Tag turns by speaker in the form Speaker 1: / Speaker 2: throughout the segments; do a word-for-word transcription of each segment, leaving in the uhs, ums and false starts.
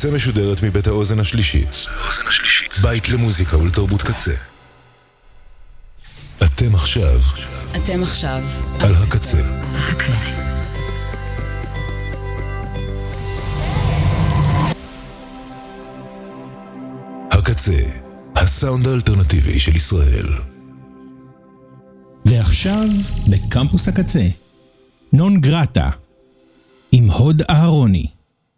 Speaker 1: הקצה משודרת מבית האוזן השלישית. בית למוזיקה ולתרבות קצה. אתם עכשיו.
Speaker 2: אתם עכשיו.
Speaker 1: על הקצה.
Speaker 2: הקצה.
Speaker 1: הקצה, הסאונד האלטרנטיבי של ישראל.
Speaker 3: ועכשיו בקמפוס הקצה, נון גרטה, עם הוד אהרוני.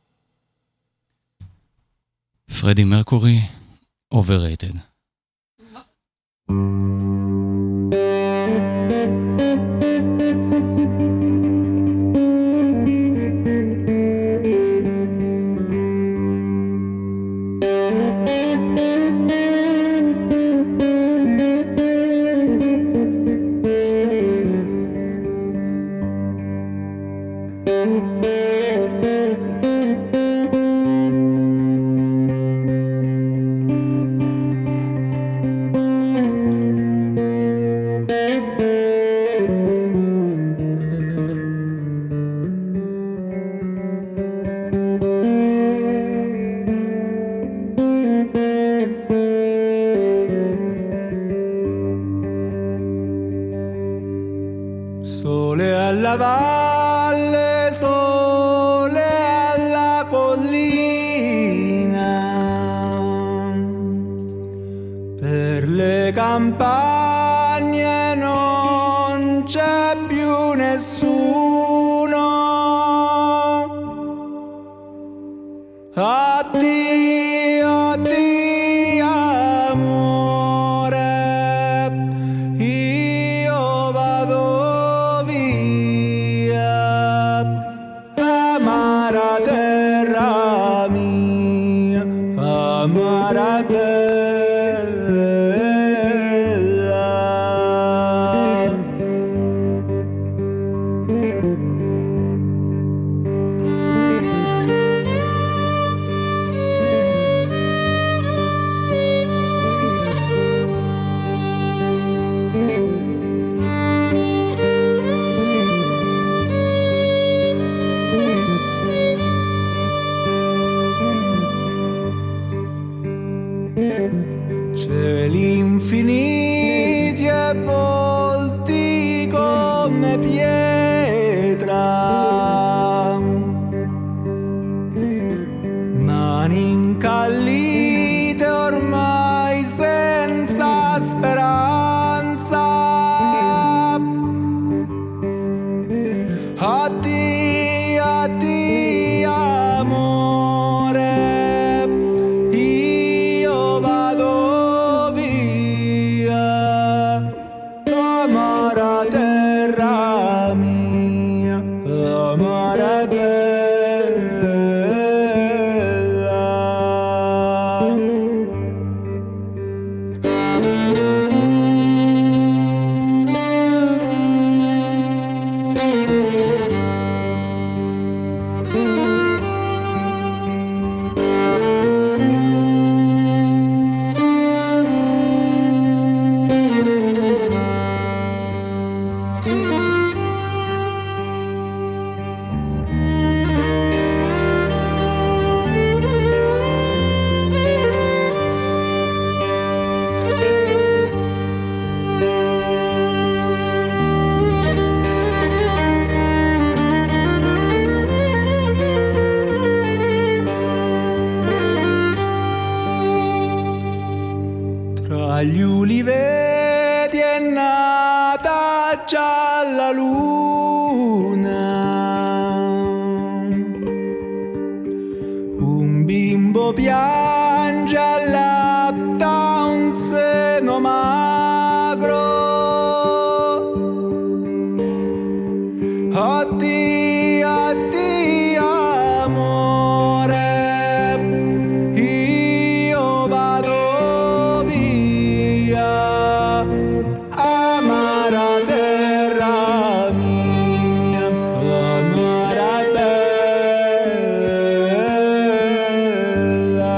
Speaker 4: פרדי מרקורי, overrated.
Speaker 5: Sole alla valle, sole alla collina, per le campagne non c'è più nessuno. Addio, addio amore, io vado via, amara terra mia, amara bella. Cieli infiniti e volti come pietra, mani incallite ormai senza speranza. Addio, addio amore, io vado via, amara terra mia, amara bella. Tra gli uliveti è nata già la luna, un bimbo piange allatta un seno magro. Addio, addio amore, io vado via, amara terra mia, amara bella.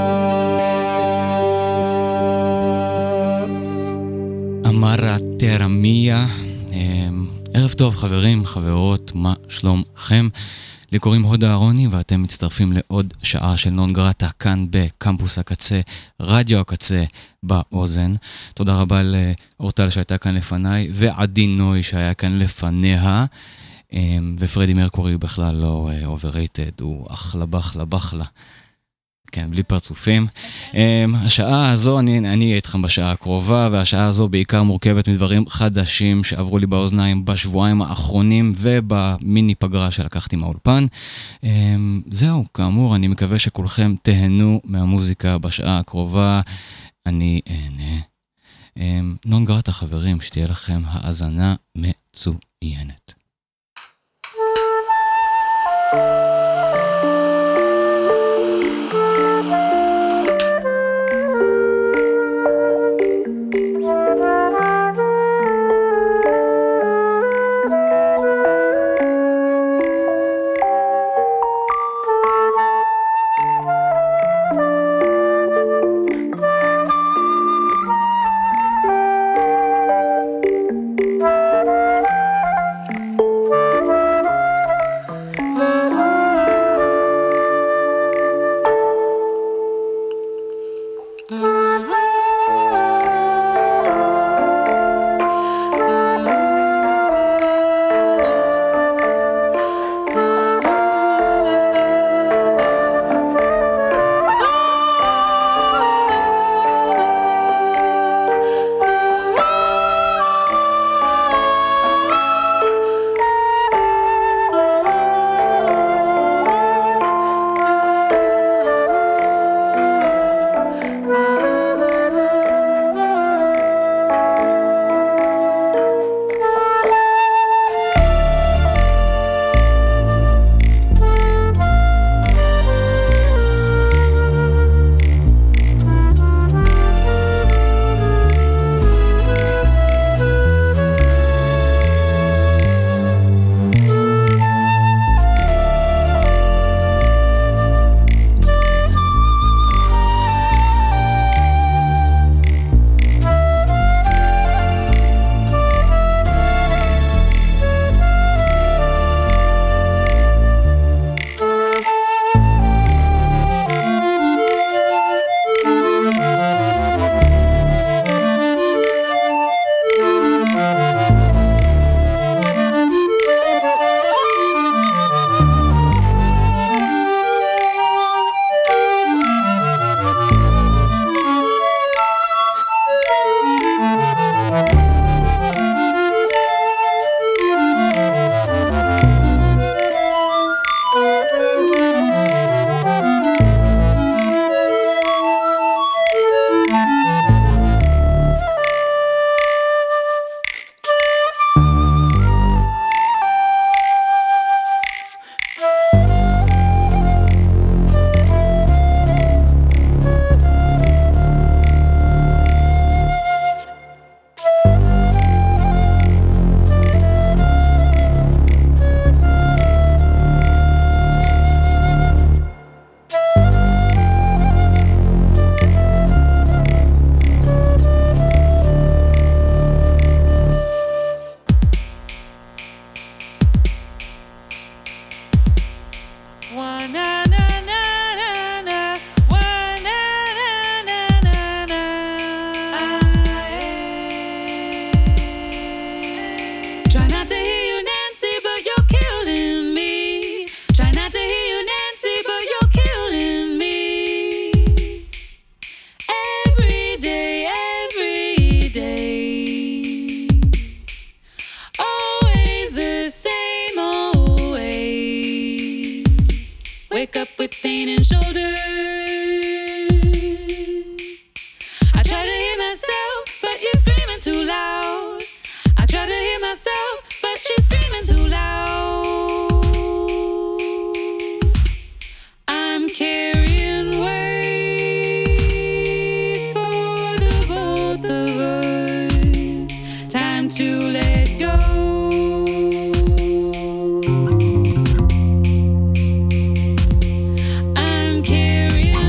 Speaker 4: אמרה טרה מיה. ערב טוב חברים, חברות, מה שלומכם? לי קוראים הוד אהרוני ואתם מצטרפים לעוד שעה של נון גרטה כאן בקמפוס הקצה, רדיו הקצה באוזן. תודה רבה לאורטל שהייתה כאן לפניי ועדי נוי שהיה כאן לפניה, ופרדי מרקורי בכלל לא overrated, הוא אחלה בחלה בחלה. כן, בלי פרצופים. Um, השעה הזו, אני, אני אהיה איתכם בשעה הקרובה, והשעה הזו בעיקר מורכבת מדברים חדשים שעברו לי באוזניים בשבועיים האחרונים, ובמיני פגרה שלקחתי מהאולפן. Um, זהו, כאמור, אני מקווה שכולכם תהנו מהמוזיקה בשעה הקרובה. אני אהנה. Um, נון גרטה חברים, שתהיה לכם האזנה מצוינת.
Speaker 2: I'm carrying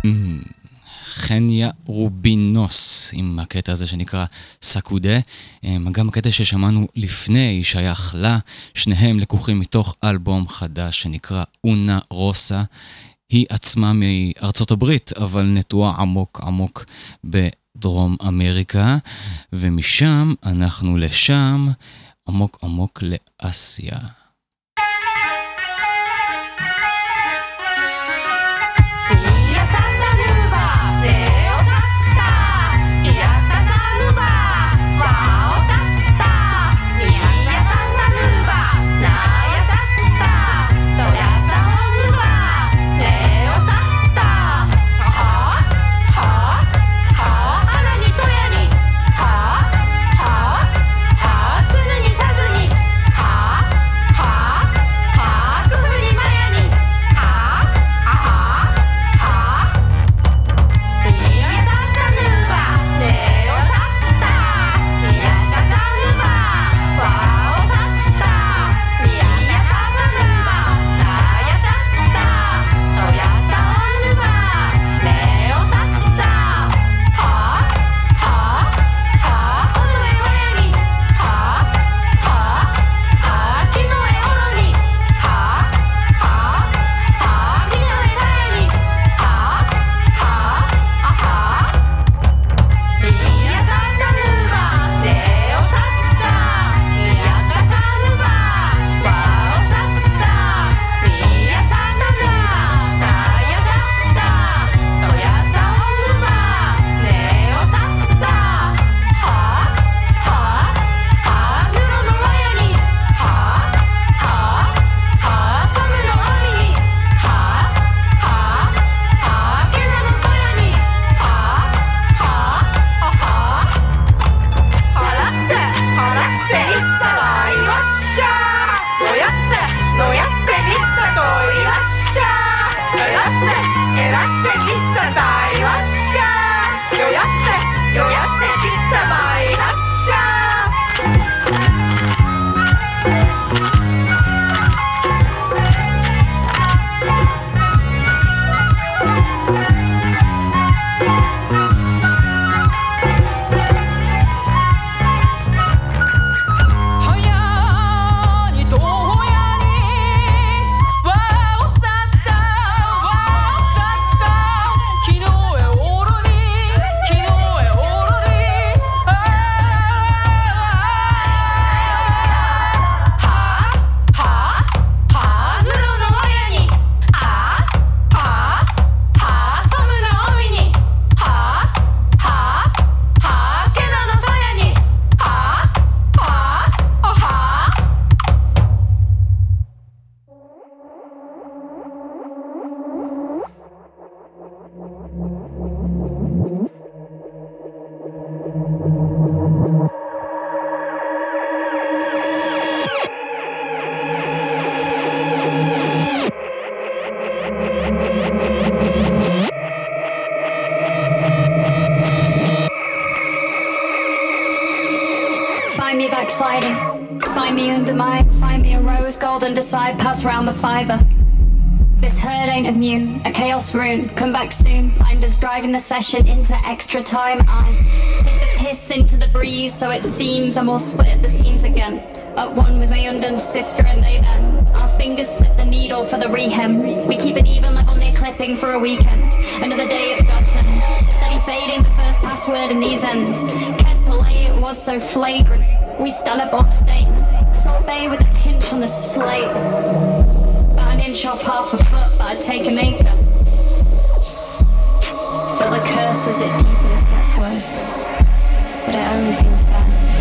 Speaker 4: חניה רובינוס עם הקטע הזה שנקרא סקודה. גם הקטע ששמענו לפני שייך לה, שניהם לקוחים מתוך אלבום חדש שנקרא אונה רוסה. היא עצמה מארצות הברית, אבל נטועה עמוק עמוק בדרום אמריקה, ומשם אנחנו לשם, עמוק עמוק לאסיה.
Speaker 2: Decide, pass round the fiver. This herd ain't immune, a chaos rune. Come back soon, find us driving the session into extra time. I take the piss into the breeze, so it seems I'm all split at the seams again. At one with my undone sister and they them. Our fingers slip the needle for the rehem. We keep an even level near clipping for a weekend. Another day of godsends. Steady fading the first password in these ends. Kes play, it was so flagrant. We stand up on statement. Salt Bay with a pinch on the slate. About an inch off half a foot, but I'd take an acre. Feel the curse as it deepens, gets worse. But it only seems fair.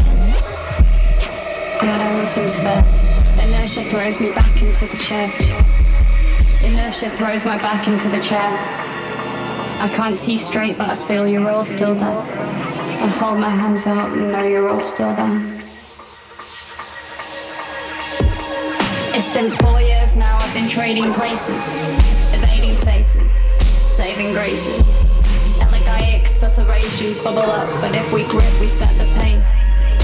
Speaker 2: And it only seems fair. Inertia throws me back into the chair. Inertia throws my back into the chair. I can't see straight, but I feel you're all still there. I hold my hands out and know you're all still there. It's been four years now, I've been trading places, evading faces, saving graces. Elegaic susurrations bubble up, but if we grip, we set the pace.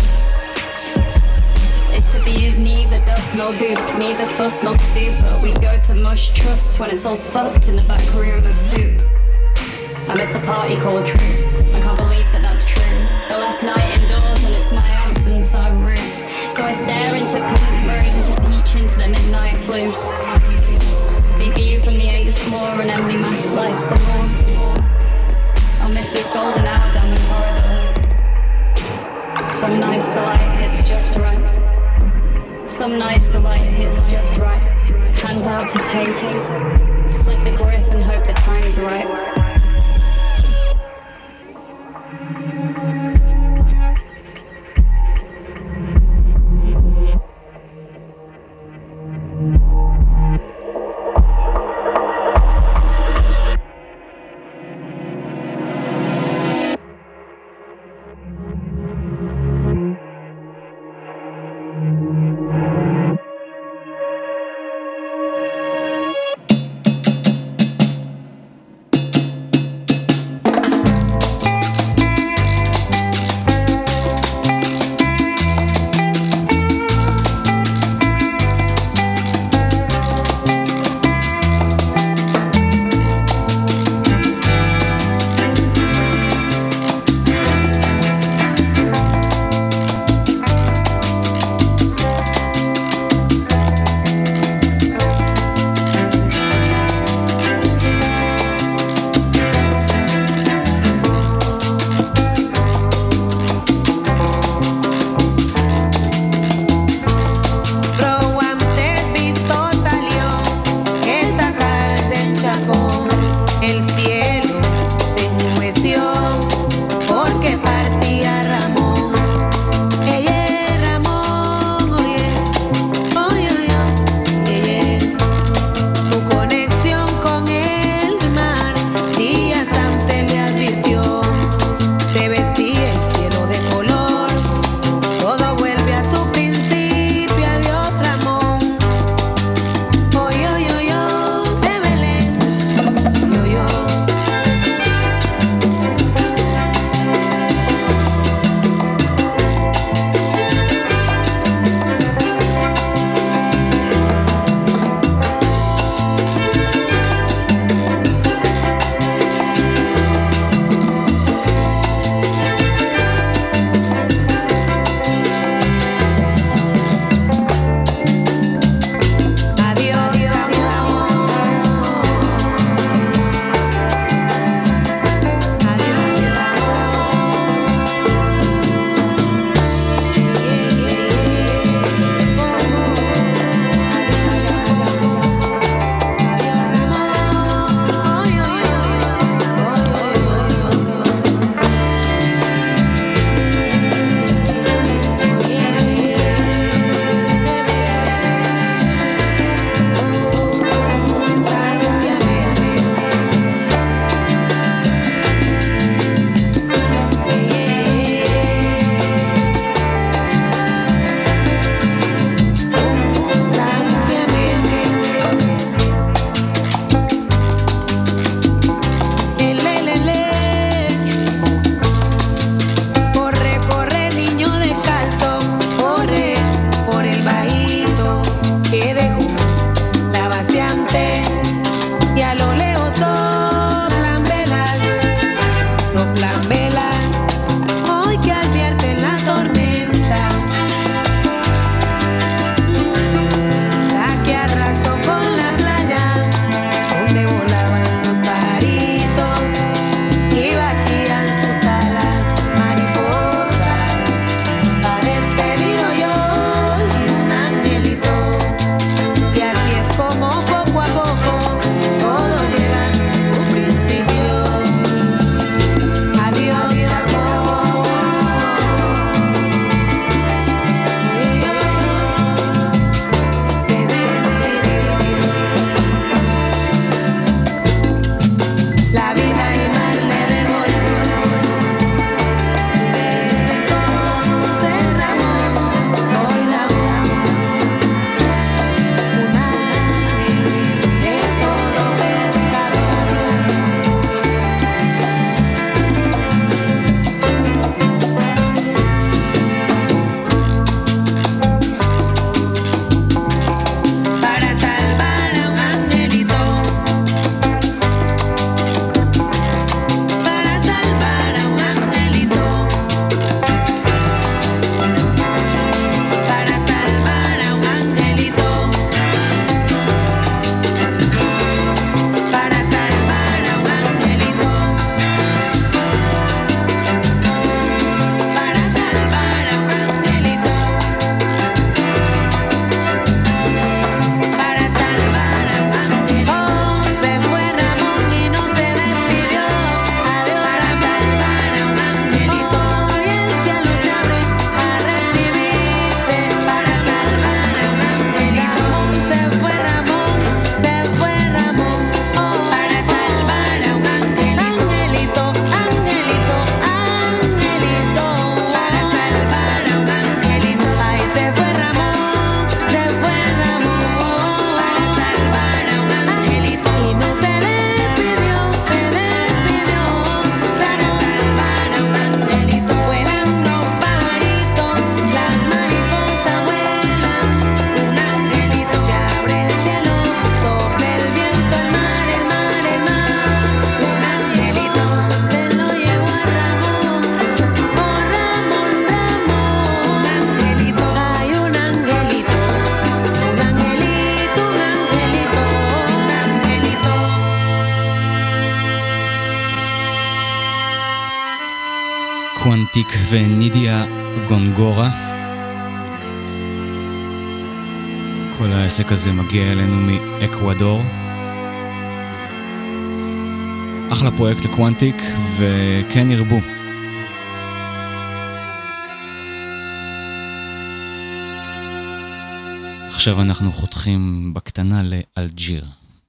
Speaker 2: It's to be of neither dust nor goop, neither fuss nor stupor. We go to mush trust when it's all fucked in the back room of soup. I missed a party called True. I can't believe that that's true. The last night indoors and it's my absence I rue. So I stare into pink, rose into peach, into the midnight blue. The view from the eighth floor and Emily Mass lights the lawn. I'll miss this golden hour down the corridor. Some nights the light hits just right. Some nights the light hits just right. Hands out to taste. Slip the grip and hope the time's right.
Speaker 4: קוונטיק ונידיה גונגורה. כל העסק הזה מגיע אלינו מאקוודור. אחלה פרויקט לקוונטיק, וכן ירבו. עכשיו אנחנו חותכים בקטנה לאלג'יר.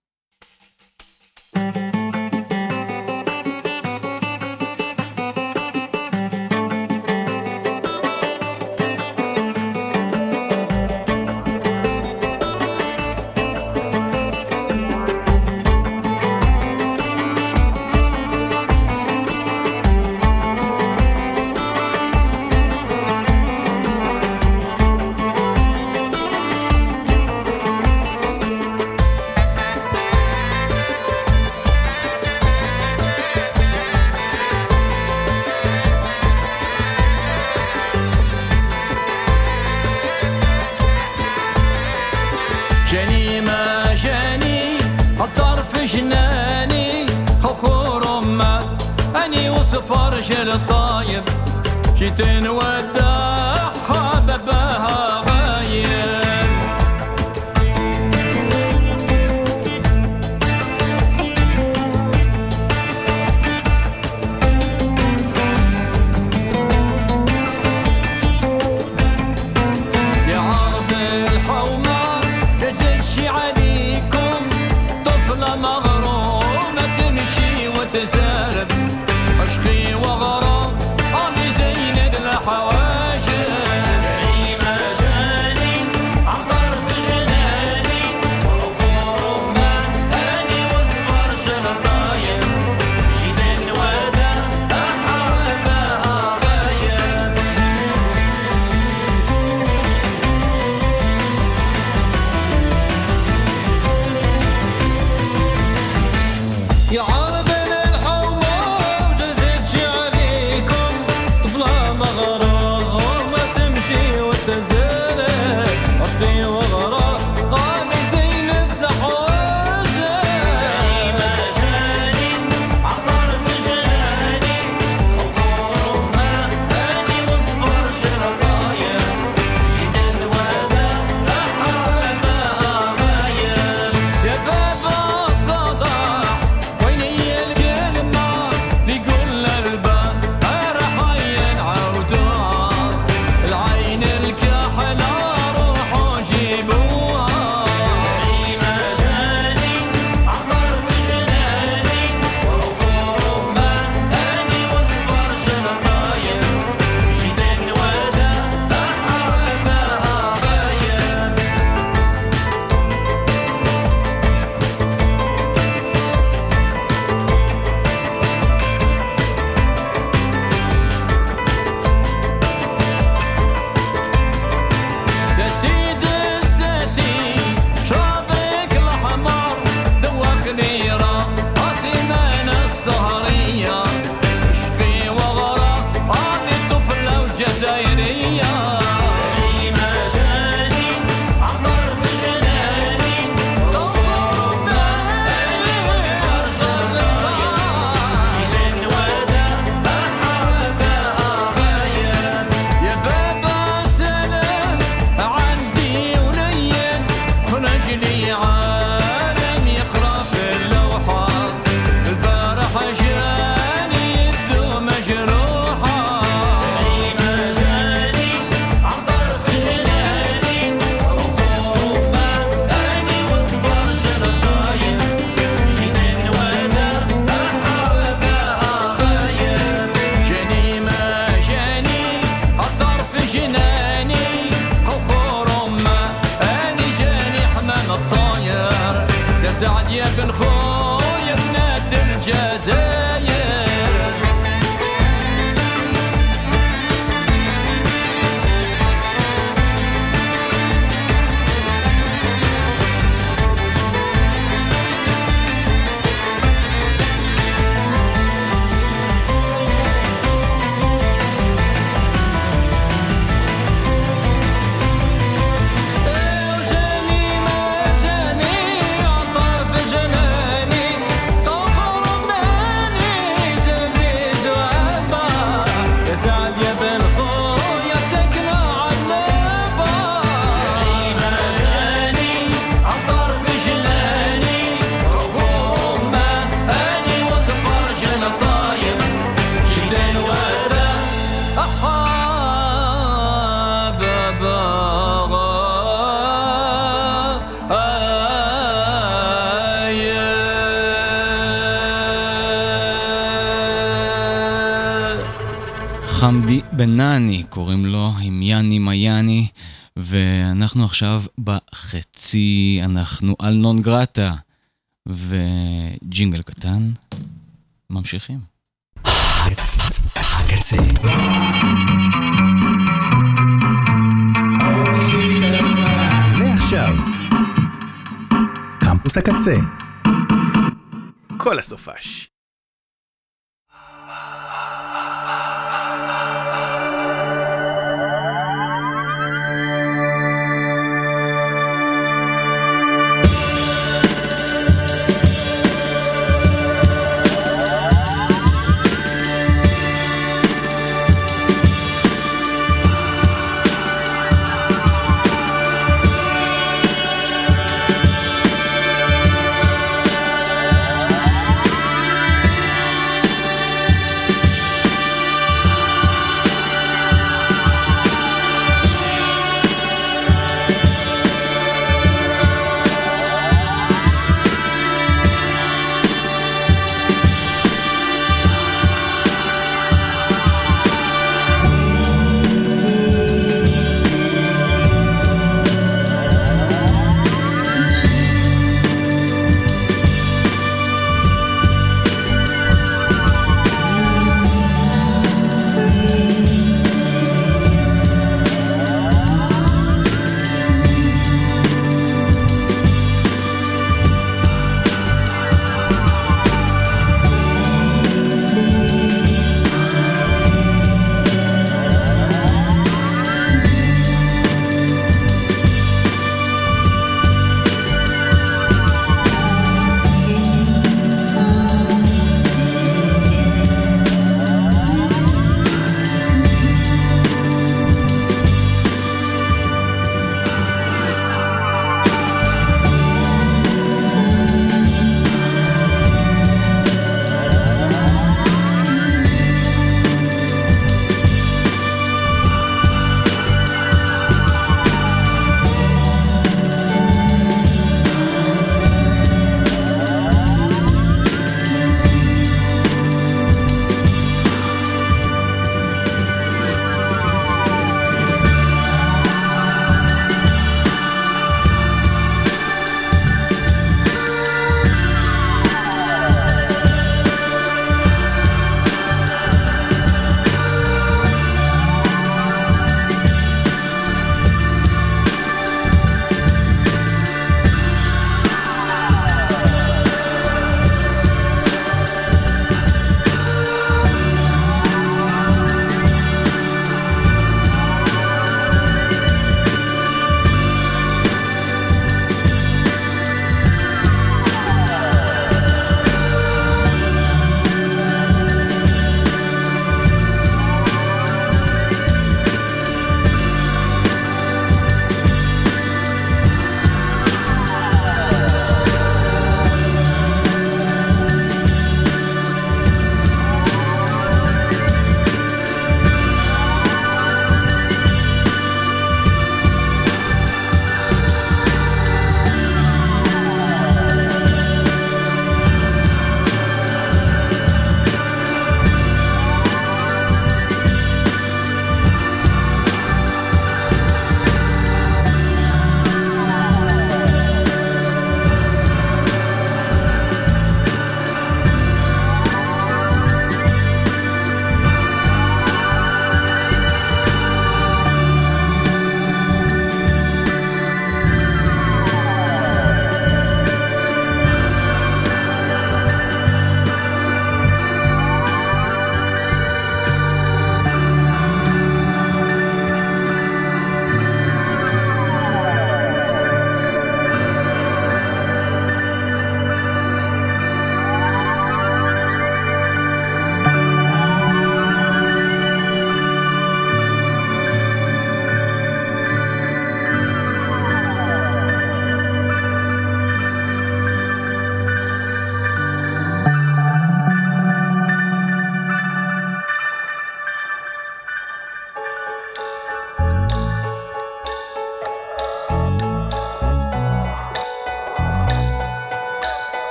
Speaker 6: فرج الطايب جيتين وداع حببها غايب يا عرب الحومة جزتشي عليكم طفلة مغرومة تمشي وتزارب عشقي وغرام أمي زينب الحواجب كريمة جاني عن طرف جناني وغفور ما أني واصفر شلطايب جنان ودا أحربها غايب يا عرب سعد يا بن خويا بنات الجزائر طفر من
Speaker 4: חמדי בנני קוראים לו, עם יני מיאני, ואנחנו עכשיו בחצי, אנחנו על נון גרטה, וג'ינגל קטן, ממשיכים.
Speaker 7: הקצה. ועכשיו, קמפוס הקצה.
Speaker 8: כל הסופש.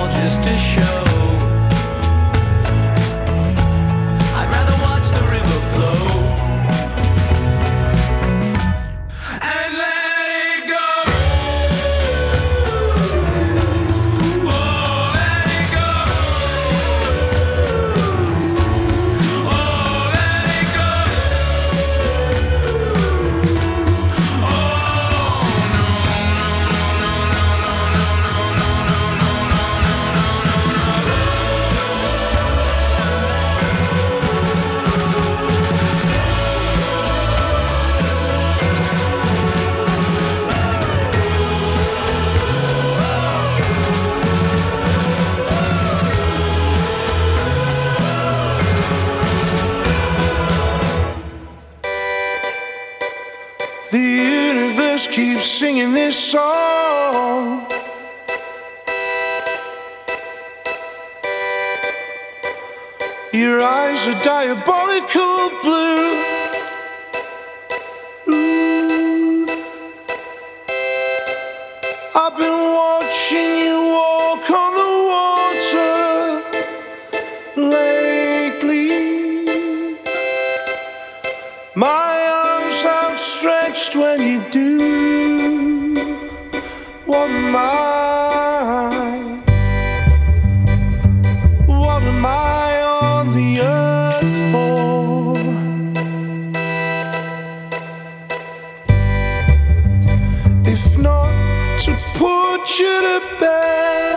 Speaker 6: all just to show. I'd rather watch the river flow and let it go. Oh, let it go. Oh, let it go.
Speaker 7: The universe keeps singing this song. Your eyes are diabolical blue. Ooh. I've been watching you walk on the water lately. My arms outstretched when you do. What am I? What am I on the earth for? If not to put you to bed.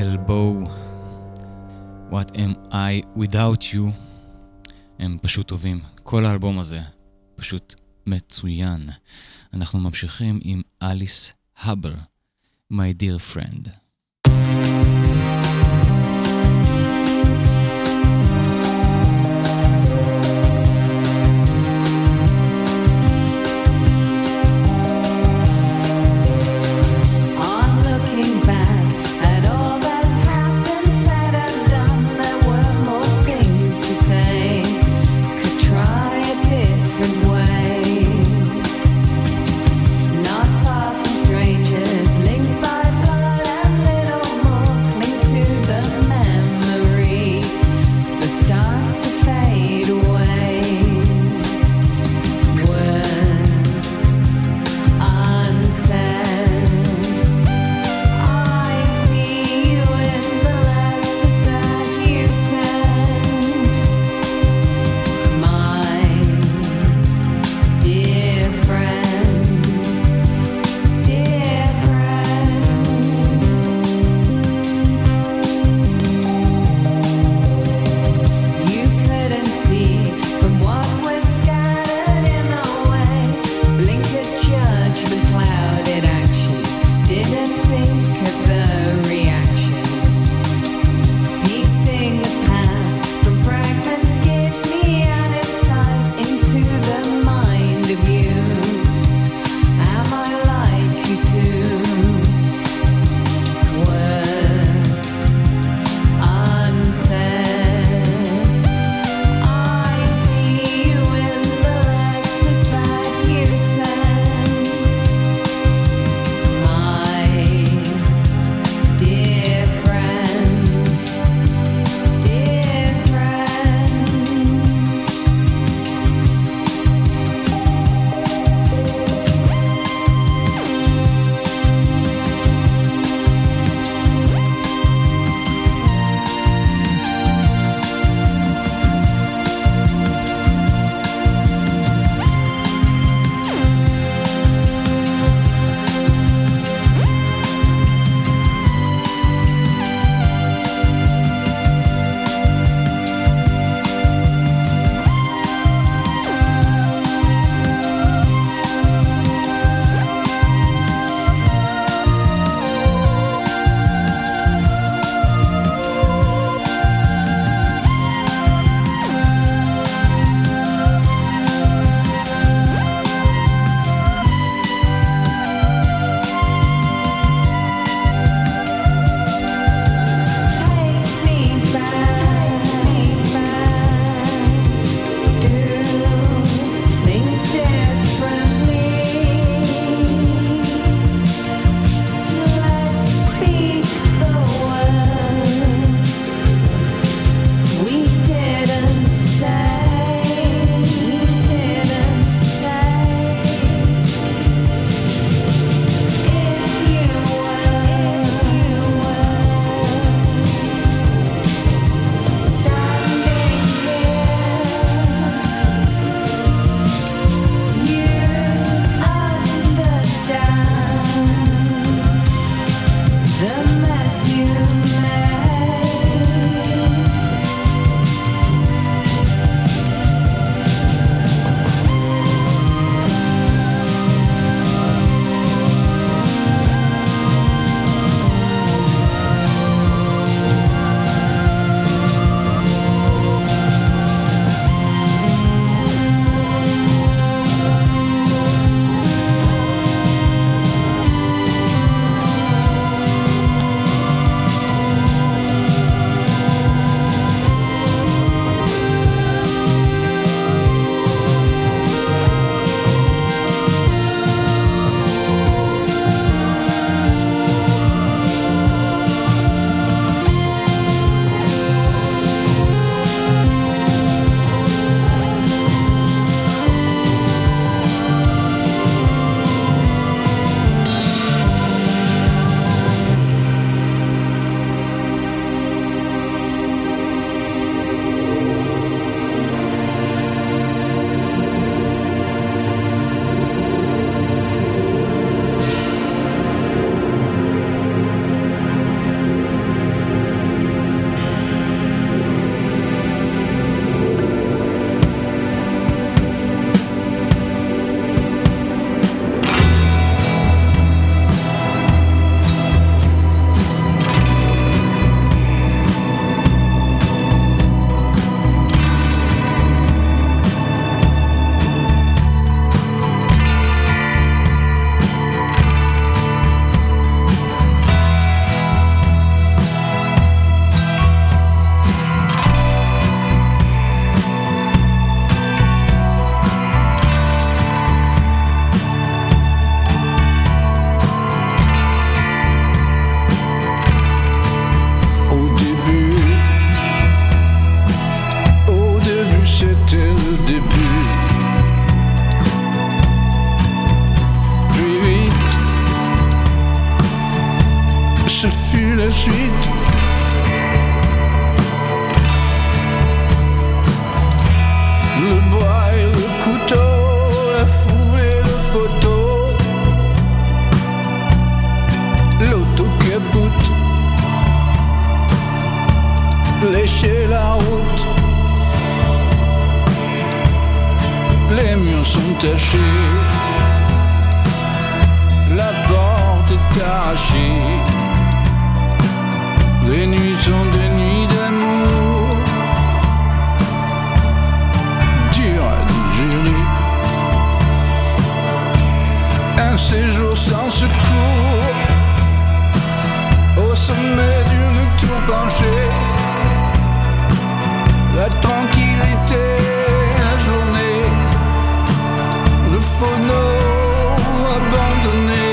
Speaker 4: Elbow, What am I without you, הם פשוט טובים. כל האלבום הזה פשוט מצוין. אנחנו ממשיכים עם אליס הבר, My Dear Friend.
Speaker 9: Not far from strangers, linked by blood and lécher la route. Les murs sont tachés, la porte est arrachée. Les nuits sont des nuits d'amour, dures à digérer. Un séjour sans secours, au sommet d'une tour penchée. La tranquillité, la journée, le phono abandonné.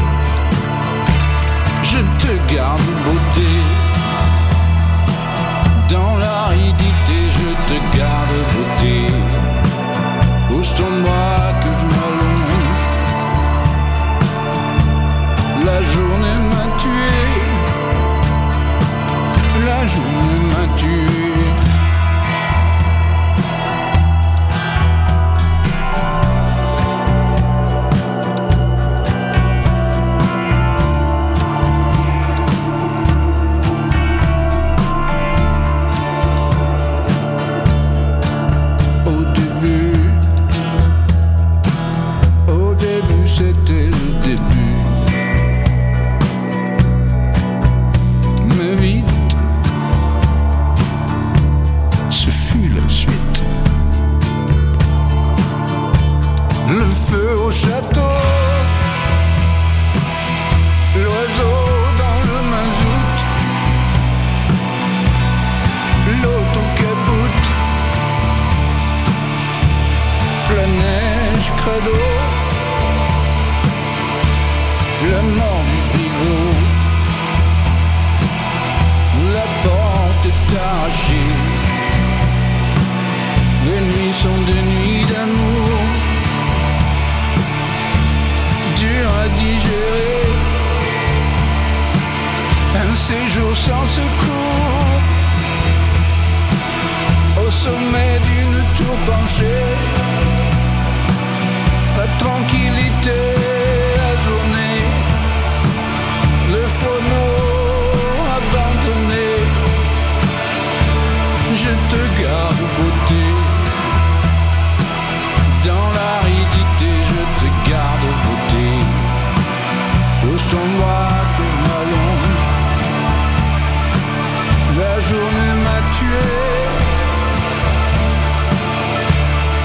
Speaker 9: Je te garde beauté, dans l'aridité je te garde beauté. Pousse ton bras que je m'allonge, la journée m'a tué, la journée m'a tué. C'était le début, mais vite, ce fut la suite. Le feu au château, l'oiseau dans le mazout, l'autocapoute, la neige credo, la mort du frigo, la porte est arrachée. Les nuits sont des nuits d'amour, dures à digérer. Un séjour sans secours, au sommet d'une tour penchée. La tranquillité, la journée, le phono abandonné. Je te garde beauté, dans l'aridité je te garde beauté. Pousse ton bras que je m'allonge, la journée m'a tué,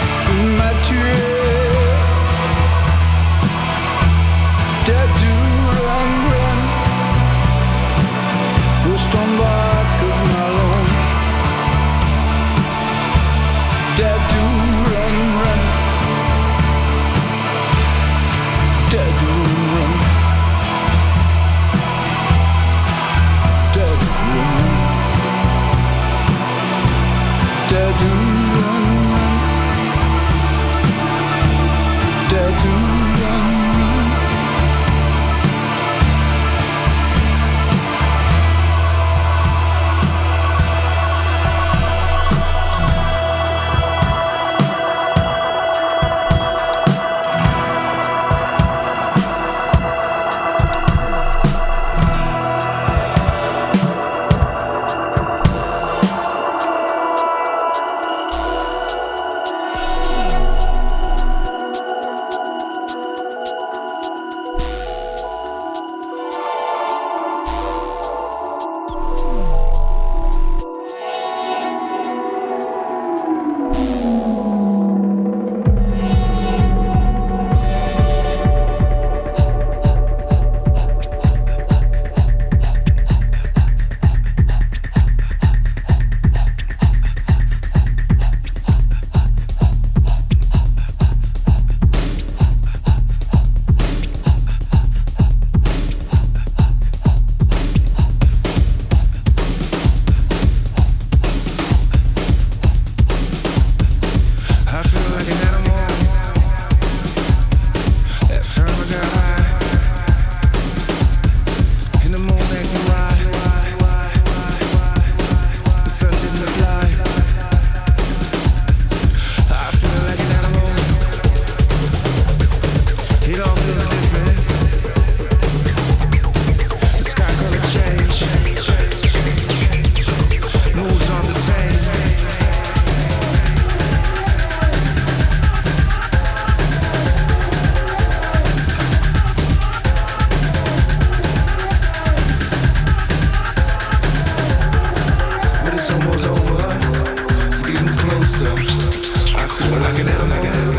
Speaker 7: it's almost over. It's getting closer. I feel like an animal.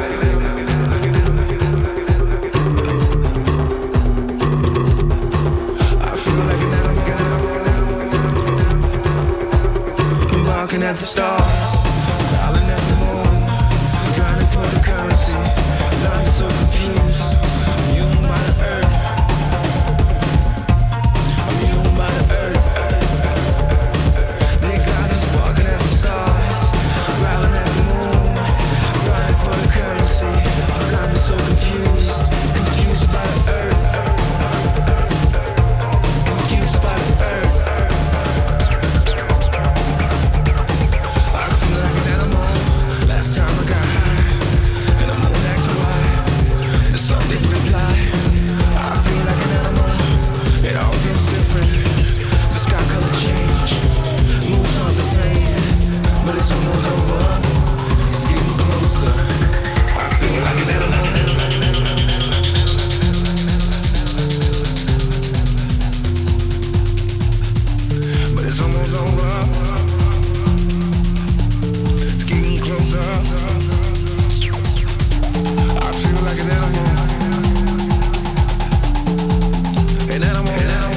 Speaker 7: I feel like an animal. Barking at the stars, growling at the moon, grinding for the currency. Lines so confused. Immune by the earth. Immune by the earth. They got us walking at the stars, growling at the moon, grinding for the currency. Blinded, so confused, confused by the earth, confused by the earth. I feel like an animal. Last time I got high, and the moon asked me why. The sun didn't reply. I feel like an animal. It all feels different. The sky color change. Moves aren't the same, but it's almost over. It's getting closer. I feel like an animal. But it's almost over. It's getting closer. I feel like an animal. An animal. An animal.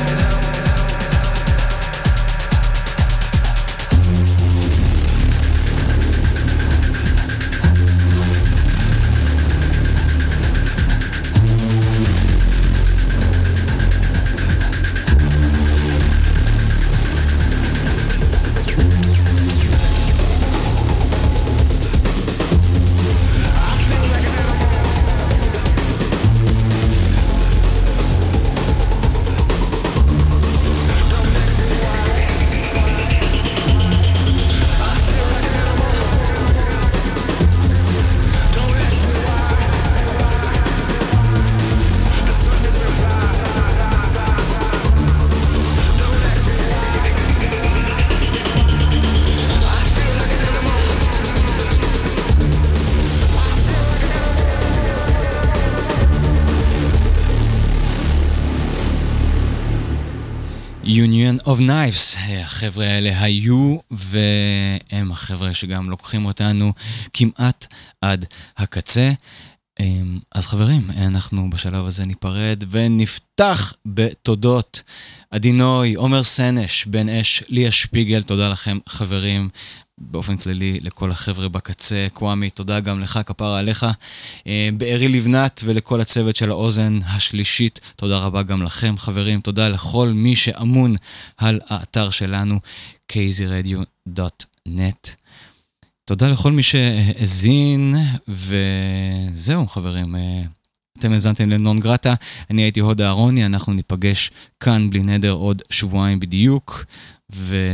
Speaker 4: Union of Knives, החבר'ה האלה היו, והם החבר'ה שגם לוקחים אותנו כמעט עד הקצה. אז חברים, אנחנו בשלב הזה ניפרד ונפתח בתודות. עדי נוי, עומר סנש, בן אש, ליה שפיגל, תודה לכם חברים. באופן כללי לכל החבר'ה בקצה. קוואמי, תודה גם לך, כפרה עליך. בארי לבנת ולכל הצוות של האוזן השלישית, תודה רבה גם לכם חברים. תודה לכל מי שאמון על האתר שלנו קייזי רדיו דוט נט. תודה לכל מי שהזין, וזהו חברים, אתם הזנתם לנון גרטה, אני הייתי הוד אהרוני, אנחנו ניפגש כאן בלי נדר עוד שבועיים בדיוק,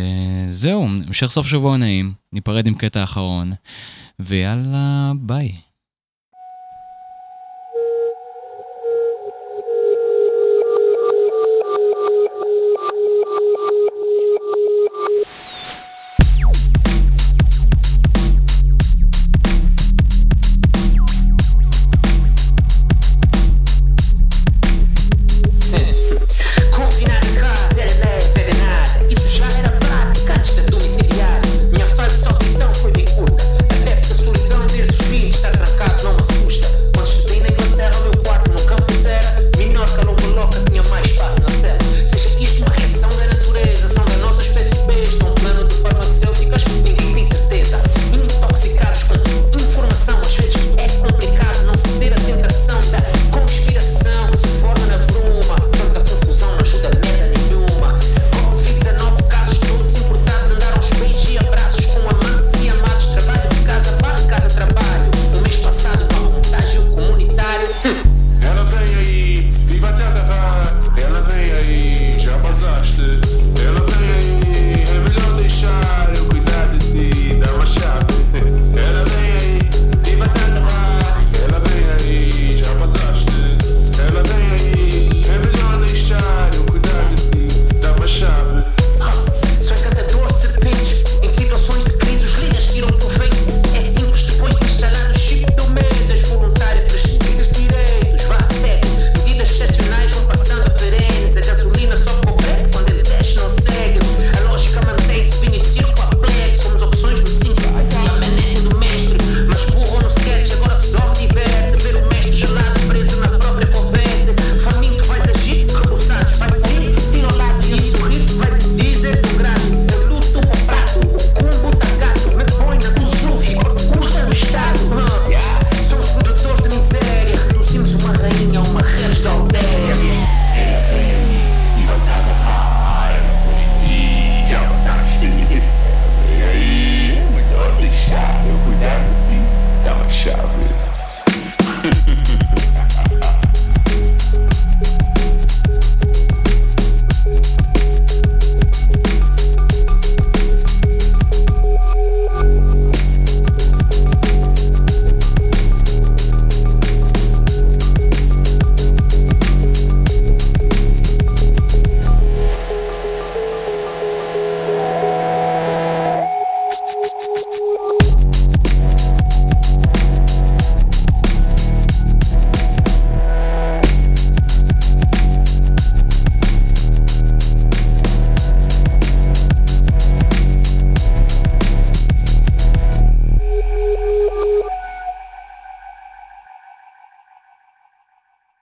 Speaker 4: וזהו, המשך סוף שבוע נעים, ניפרד עם קטע אחרון, ויאללה ביי.